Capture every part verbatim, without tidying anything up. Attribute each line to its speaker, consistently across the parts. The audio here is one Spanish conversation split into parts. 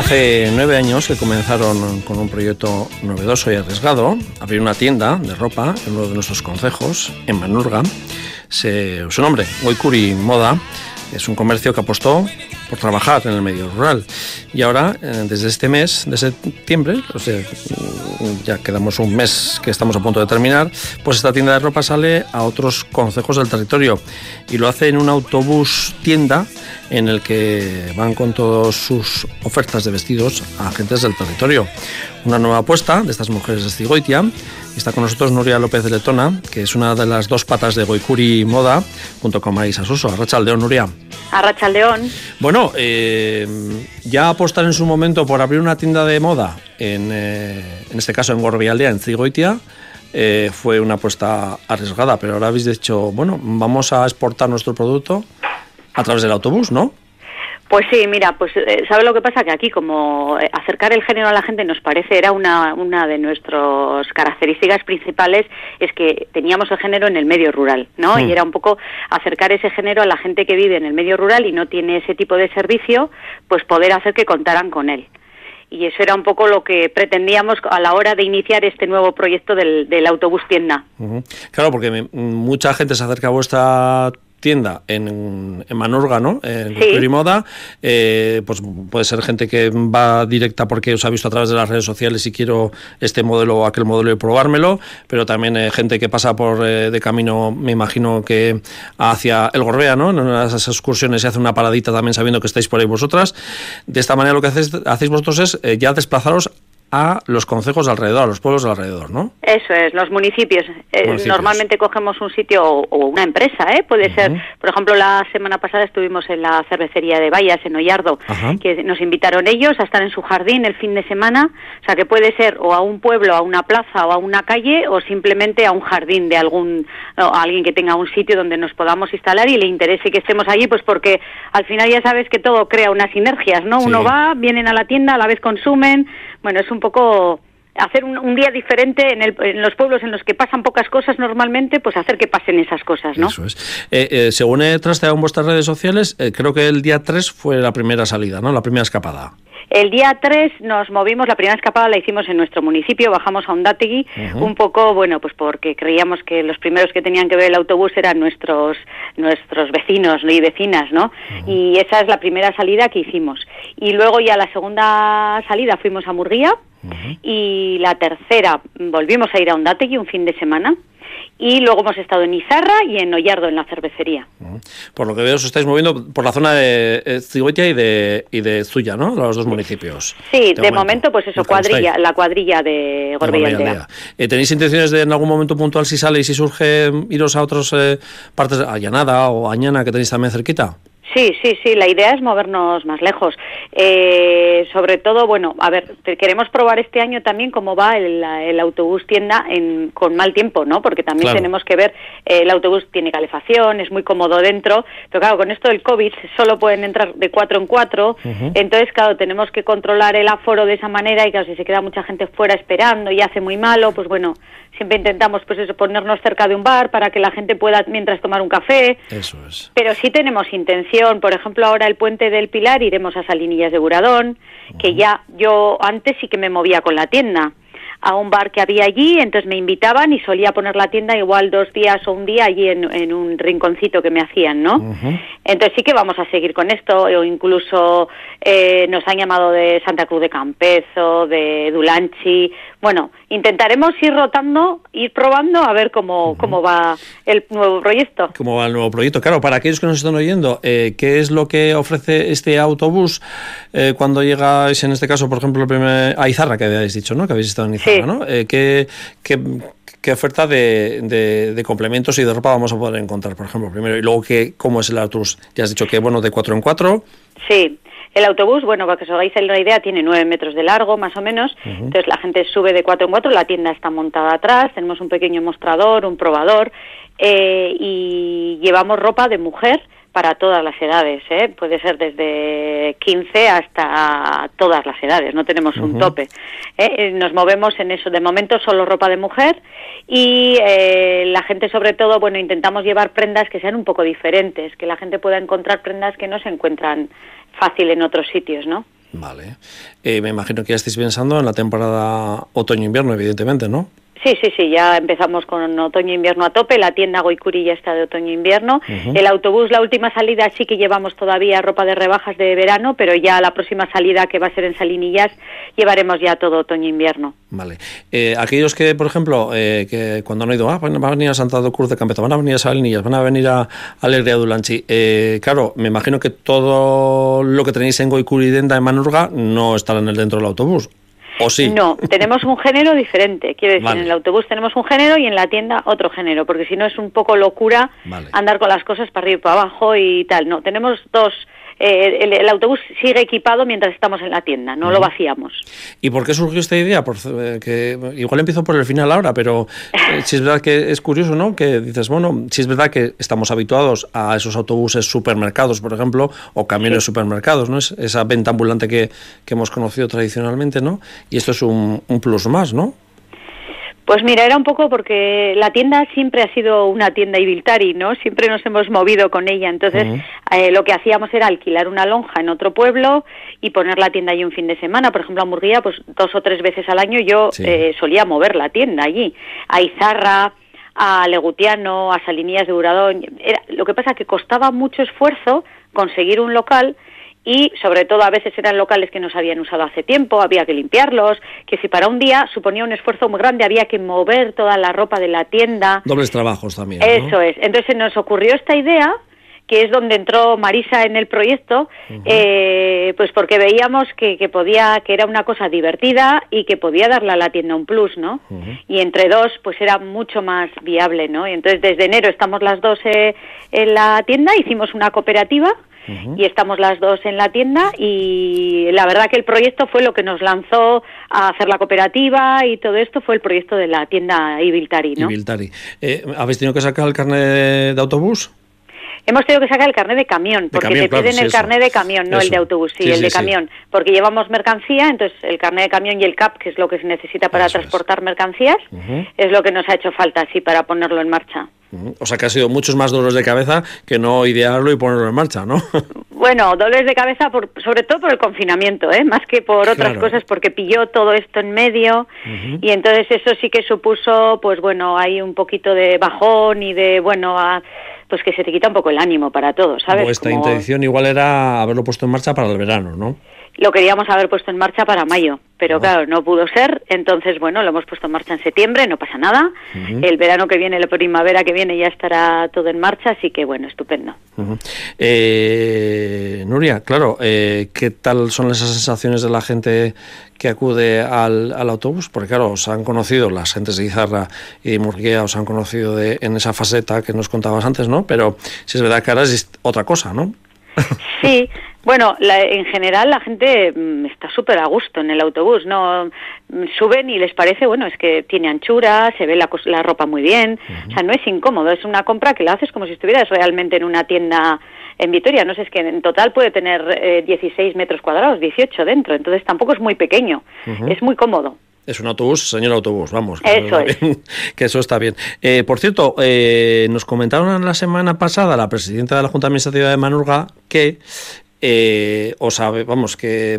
Speaker 1: Hace nueve años que comenzaron con un proyecto novedoso y arriesgado, abrir una tienda de ropa en uno de nuestros concejos, en Manurga. Se, su nombre, Goikuri Moda, es un comercio que apostó por trabajar en el medio rural. Y ahora, desde este mes de septiembre, o sea, ya quedamos un mes que estamos a punto de terminar, pues esta tienda de ropa sale a otros concejos del territorio y lo hace en un autobús tienda en el que van con todas sus ofertas de vestidos a agentes del territorio. Una nueva apuesta de estas mujeres de Zigoitia. Está con nosotros Nuria López de Letona, que es una de las dos patas de Goikuri Moda, junto con Maísa Suso. Arratsaldeon, Nuria.
Speaker 2: Arratsaldeon.
Speaker 1: Bueno, eh, ya apostar en su momento por abrir una tienda de moda, en, eh, en este caso en Gorbealdea, en Zigoitia, eh, fue una apuesta arriesgada, pero ahora habéis dicho, bueno, vamos a exportar nuestro producto a través del autobús, ¿no?
Speaker 2: Pues sí, mira, pues eh, ¿sabe lo que pasa? Que aquí como acercar el género a la gente nos parece, era una, una de nuestras características principales, es que teníamos el género en el medio rural, ¿no? Sí. Y era un poco acercar ese género a la gente que vive en el medio rural y no tiene ese tipo de servicio, pues poder hacer que contaran con él. Y eso era un poco lo que pretendíamos a la hora de iniciar este nuevo proyecto del, del autobús tienda. Uh-huh.
Speaker 1: Claro, porque me, mucha gente se acerca a vuestra tienda en, en Manurga, ¿no? En Goikuri Moda, eh, pues puede ser gente que va directa porque os ha visto a través de las redes sociales y quiero este modelo o aquel modelo y probármelo, pero también eh, gente que pasa por eh, de camino, me imagino que hacia el Gorbea, ¿no? En una de esas excursiones se hace una paradita también sabiendo que estáis por ahí vosotras. De esta manera lo que hacéis, hacéis vosotros es eh, ya desplazaros a los concejos de alrededor, a los pueblos de alrededor, ¿no?
Speaker 2: Eso es, los municipios. Eh, municipios. Normalmente cogemos un sitio o, o una empresa, ¿eh? Puede uh-huh. ser, por ejemplo, la semana pasada estuvimos en la cervecería de Vallas, en Ollardo, uh-huh. que nos invitaron ellos a estar en su jardín el fin de semana, o sea que puede ser o a un pueblo, a una plaza o a una calle, o simplemente a un jardín de algún, o a alguien que tenga un sitio donde nos podamos instalar y le interese que estemos allí, pues porque al final ya sabes que todo crea unas sinergias, ¿no? Sí. Uno va, vienen a la tienda, a la vez consumen, bueno, es un un poco hacer un, un día diferente en, el, en los pueblos en los que pasan pocas cosas normalmente, pues hacer que pasen esas cosas, ¿no?
Speaker 1: Eso es. Eh, eh, según he trasteado en vuestras redes sociales, eh, creo que el día tres fue la primera salida, ¿no? La primera escapada.
Speaker 2: El día tres nos movimos, la primera escapada la hicimos en nuestro municipio, bajamos a Ondátegui, uh-huh. un poco, bueno, pues porque creíamos que los primeros que tenían que ver el autobús eran nuestros nuestros vecinos y vecinas, ¿no? Uh-huh. Y esa es la primera salida que hicimos. Y luego ya la segunda salida fuimos a Murguía, uh-huh. y la tercera volvimos a ir a Ondátegui un fin de semana. Y luego hemos estado en Izarra y en Ollardo, en la cervecería.
Speaker 1: Por lo que veo, os estáis moviendo por la zona de Zigoitia y de, y de Zuya, ¿no? Los dos municipios.
Speaker 2: Sí, de, de momento, momento, pues eso, cuadrilla, la cuadrilla de Gorbealdea.
Speaker 1: Eh, ¿Tenéis intenciones de en algún momento puntual, si sale y si surge, iros a otras eh, partes, a Llanada o Añana, que tenéis también cerquita?
Speaker 2: Sí, sí, sí, la idea es movernos más lejos. Eh, sobre todo, bueno, a ver, queremos probar este año también cómo va el, el autobús tienda en, con mal tiempo, ¿no? Porque también claro. tenemos que ver, eh, el autobús tiene calefacción, es muy cómodo dentro, pero claro, con esto del COVID solo pueden entrar de cuatro en cuatro, uh-huh. entonces, claro, tenemos que controlar el aforo de esa manera y claro, si se queda mucha gente fuera esperando y hace muy malo, pues bueno, siempre intentamos pues eso, ponernos cerca de un bar para que la gente pueda mientras tomar un café.
Speaker 1: Eso es.
Speaker 2: Pero sí tenemos intención. Por ejemplo, ahora el Puente del Pilar iremos a Salinillas de Buradón, uh-huh. que ya yo antes sí que me movía con la tienda a un bar que había allí, entonces me invitaban y solía poner la tienda igual dos días o un día allí en, en un rinconcito que me hacían, ¿no? Uh-huh. Entonces sí que vamos a seguir con esto, o incluso eh, nos han llamado de Santa Cruz de Campezo, de Dulanchi. Bueno, intentaremos ir rotando, ir probando a ver cómo, uh-huh. cómo va el nuevo proyecto.
Speaker 1: ¿Cómo va el nuevo proyecto? Claro, para aquellos que nos están oyendo, eh, ¿qué es lo que ofrece este autobús eh, cuando llegáis, en este caso, por ejemplo, el primer, a Izarra, que habéis dicho, ¿no? Que habéis estado en Izarra, sí. ¿no? Eh, ¿qué, qué, ¿Qué oferta de, de, de complementos y de ropa vamos a poder encontrar, por ejemplo, primero? Y luego, ¿qué, ¿cómo es el autobús? Ya has dicho que, bueno, de cuatro en cuatro.
Speaker 2: Sí. El autobús, bueno, para que os hagáis la idea, tiene nueve metros de largo, más o menos. Uh-huh. Entonces la gente sube de cuatro en cuatro, la tienda está montada atrás, tenemos un pequeño mostrador, un probador, eh, y llevamos ropa de mujer para todas las edades, ¿eh? Puede ser desde quince hasta todas las edades, no tenemos un uh-huh. tope. ¿eh? Nos movemos en eso, de momento solo ropa de mujer y eh, la gente sobre todo, bueno, intentamos llevar prendas que sean un poco diferentes, que la gente pueda encontrar prendas que no se encuentran fácil en otros sitios, ¿no?
Speaker 1: Vale. Eh, me imagino que ya estáis pensando en la temporada otoño-invierno, evidentemente, ¿no?
Speaker 2: Sí, sí, sí, ya empezamos con otoño-invierno a tope, la tienda Goikuri ya está de otoño-invierno, uh-huh. El autobús, la última salida sí que llevamos todavía ropa de rebajas de verano, pero ya la próxima salida, que va a ser en Salinillas, llevaremos ya todo otoño-invierno.
Speaker 1: Vale. Eh, aquellos que, por ejemplo, eh, que cuando han ido, ah, van a venir a Santa Cruz de Campezo, van a venir a Salinillas, van a venir a Alegría de Ulanchi, eh, claro, me imagino que todo lo que tenéis en Goikuri Denda, en Manurga, no estará en el dentro del autobús. ¿O sí?
Speaker 2: No, tenemos un género diferente. Quiero decir,
Speaker 1: vale.
Speaker 2: En el autobús tenemos un género y en la tienda otro género, porque si no es un poco locura
Speaker 1: vale.
Speaker 2: andar con las cosas para arriba y para abajo y tal. No, tenemos dos. Eh, el, el autobús sigue equipado mientras estamos en la tienda, no uh-huh. lo vaciamos.
Speaker 1: ¿Y por qué surgió esta idea? Por, eh, que igual empiezo por el final ahora, pero eh, si es verdad que es curioso, ¿no? Que dices, bueno, si es verdad que estamos habituados a esos autobuses supermercados, por ejemplo, o camiones sí. supermercados, ¿no? Es esa venta ambulante que, que hemos conocido tradicionalmente, ¿no? Y esto es un, un plus más, ¿no?
Speaker 2: Pues mira, era un poco porque la tienda siempre ha sido una tienda Ibiltari, ¿no? Siempre nos hemos movido con ella, entonces uh-huh. eh, lo que hacíamos era alquilar una lonja en otro pueblo y poner la tienda allí un fin de semana. Por ejemplo, a Murguía, pues dos o tres veces al año yo sí. eh, solía mover la tienda allí, a Izarra, a Legutiano, a Salinillas de Buradón. Era, lo que pasa es que costaba mucho esfuerzo conseguir un local. Y sobre todo a veces eran locales que no se habían usado hace tiempo, había que limpiarlos, que si para un día suponía un esfuerzo muy grande, había que mover toda la ropa de la tienda.
Speaker 1: Dobles trabajos también,
Speaker 2: Eso
Speaker 1: ¿no?
Speaker 2: es. Entonces nos ocurrió esta idea, que es donde entró Marisa en el proyecto, uh-huh. eh, pues porque veíamos que, que podía, que era una cosa divertida y que podía darle a la tienda un plus, ¿no? Uh-huh. Y entre dos, pues era mucho más viable, ¿no? Y entonces desde enero estamos las dos eh, en la tienda, hicimos una cooperativa. Uh-huh. Y estamos las dos en la tienda y la verdad que el proyecto fue lo que nos lanzó a hacer la cooperativa y todo esto fue el proyecto de la tienda Ibiltari, ¿no?
Speaker 1: Ibiltari. Eh, ¿Habéis tenido que sacar el carnet de, de autobús?
Speaker 2: Hemos tenido que sacar el carnet de camión, porque de camión, te
Speaker 1: claro,
Speaker 2: piden
Speaker 1: sí,
Speaker 2: el
Speaker 1: eso.
Speaker 2: carnet de camión, no
Speaker 1: eso.
Speaker 2: el de autobús, sí,
Speaker 1: sí
Speaker 2: el
Speaker 1: sí,
Speaker 2: de
Speaker 1: sí.
Speaker 2: camión, porque llevamos mercancía, entonces el carnet de camión y el C A P, que es lo que se necesita para eso transportar es. mercancías, uh-huh. es lo que nos ha hecho falta, sí, para ponerlo en marcha.
Speaker 1: Uh-huh. O sea que ha sido muchos más dolores de cabeza que no idearlo y ponerlo en marcha, ¿no?
Speaker 2: Bueno, dolores de cabeza por, sobre todo por el confinamiento, ¿eh? Más que por otras
Speaker 1: claro.
Speaker 2: cosas, porque pilló todo esto en medio uh-huh. y entonces eso sí que supuso, pues bueno, hay un poquito de bajón y de, bueno, a, pues que se te quita un poco el ánimo para todos, ¿sabes?
Speaker 1: Vuestra
Speaker 2: Como...
Speaker 1: intención igual era haberlo puesto en marcha para el verano, ¿no?
Speaker 2: Lo queríamos haber puesto en marcha para mayo, pero oh. claro, no pudo ser, entonces bueno, lo hemos puesto en marcha en septiembre, no pasa nada, uh-huh. el verano que viene, la primavera que viene ya estará todo en marcha, así que bueno, estupendo.
Speaker 1: Uh-huh. Eh, Nuria, claro, eh, ¿qué tal son esas sensaciones de la gente que acude al, al autobús? Porque claro, os han conocido las gentes de Izarra y de Murguía, os han conocido de, en esa faceta que nos contabas antes, ¿no? Pero si es verdad que ahora es otra cosa, ¿no?
Speaker 2: Sí, bueno, la, en general la gente mm, está súper a gusto en el autobús, ¿no? Mm, suben y les parece, bueno, es que tiene anchura, se ve la, la ropa muy bien, uh-huh. o sea, no es incómodo, es una compra que la haces como si estuvieras realmente en una tienda en Vitoria, no sé, es que en total puede tener eh, dieciséis metros cuadrados, dieciocho dentro, entonces tampoco es muy pequeño, uh-huh. es muy cómodo.
Speaker 1: Es un autobús, señor autobús, vamos.
Speaker 2: Que eso es.
Speaker 1: Bien, que eso está bien. Eh, por cierto, eh, nos comentaron la semana pasada la presidenta de la Junta Administrativa de Manurga que, eh, o sabe, vamos, que,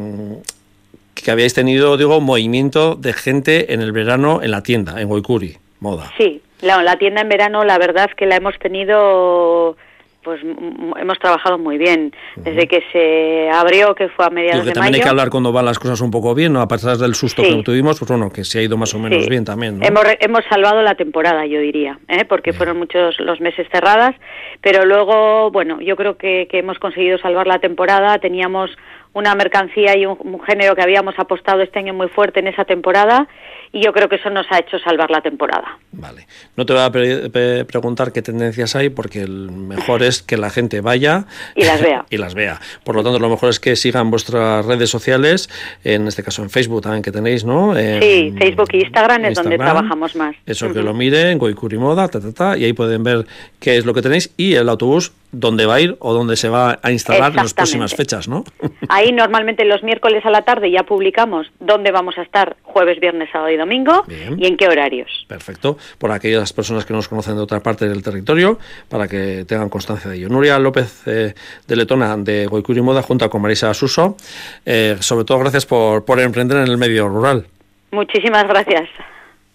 Speaker 1: que habíais tenido, digo, movimiento de gente en el verano en la tienda, en Goikuri, moda.
Speaker 2: Sí, la, la tienda en verano, la verdad es que la hemos tenido... pues m- hemos trabajado muy bien desde uh-huh. que se abrió, que fue a mediados de mayo.
Speaker 1: También hay que hablar cuando van las cosas un poco bien, ¿no? A pesar del susto sí. que tuvimos, pues bueno, que se ha ido más o menos
Speaker 2: sí.
Speaker 1: bien también, ¿no?
Speaker 2: Hemos, hemos salvado la temporada, yo diría, ¿eh? Porque bien. Fueron muchos los meses cerradas, pero luego, bueno, yo creo que, que hemos conseguido salvar la temporada. Teníamos una mercancía y un, un género que habíamos apostado este año muy fuerte en esa temporada, y yo creo que eso nos ha hecho salvar la temporada.
Speaker 1: Vale. No te voy a pre- pre- preguntar qué tendencias hay, porque el mejor es que la gente vaya
Speaker 2: y las vea.
Speaker 1: y las vea. Por lo tanto, lo mejor es que sigan vuestras redes sociales, en este caso en Facebook también que tenéis, ¿no? En,
Speaker 2: sí, Facebook e Instagram, Instagram es donde trabajamos más.
Speaker 1: Eso, uh-huh. que lo miren, Goikuri Moda, ta, ta, ta, y ahí pueden ver qué es lo que tenéis, y el autobús dónde va a ir o dónde se va a instalar en las próximas fechas, ¿no?
Speaker 2: Ahí normalmente los miércoles a la tarde ya publicamos dónde vamos a estar jueves, viernes, sábado y domingo. Bien. Y en qué horarios.
Speaker 1: Perfecto. Por aquellas personas que nos conocen de otra parte del territorio, para que tengan constancia de ello. Nuria López eh, de Letona, de Goikuri Moda, junto con Marisa Suso. Eh, sobre todo, gracias por, por emprender en el medio rural.
Speaker 2: Muchísimas gracias.